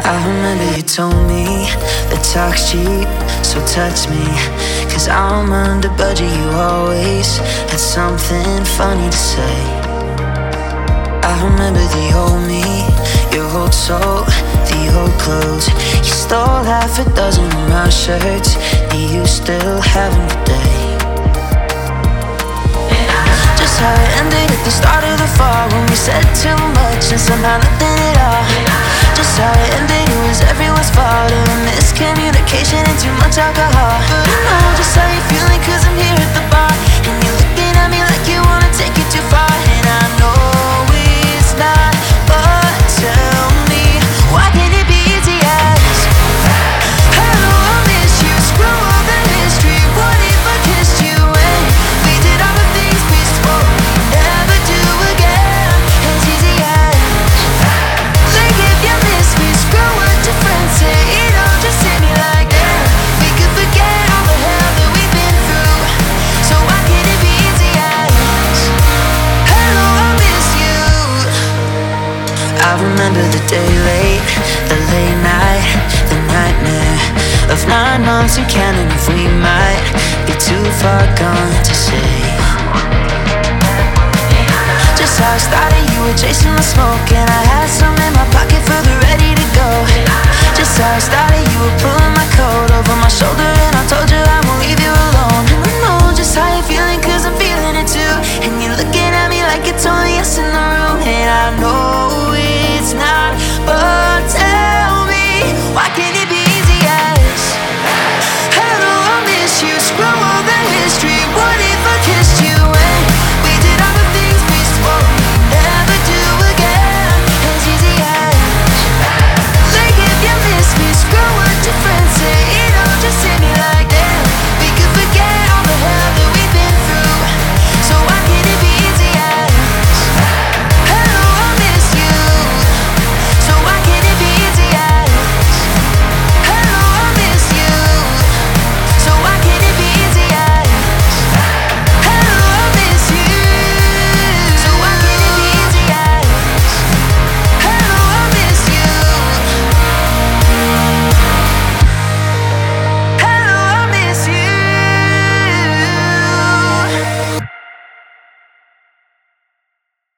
I remember you told me that talk's cheap, so touch me, 'cause I'm under budget. You always had something funny to say. I remember the old me, your old soul, the old clothes. You stole half a dozen of my shirts. Do you still have them today? Just how it ended at the start of the fall, when we said too much and somehow nothing at all. Just how it ended, it was everyone's fault. It was miscommunication and too much alcohol. But I know just how you're feeling, 'cause I'm here at the bar, and you're looking at me like you wanna take it too far. And I know it's not, but tell me, why can't it be easy as hello, I miss you, screw all the history. What if I kissed you and we did all the things we swore we'd never do again? As easy as, like, if you miss me, screw what your friends say. It all just hit me like that. We could forget all the hell that we've been through. So why can't it be easy as hello, I miss you? I remember the day late, the late night, the nightmare of 9 months and counting if we might be too far gone to say. Just how it started, you were chasing the smoke, and I had some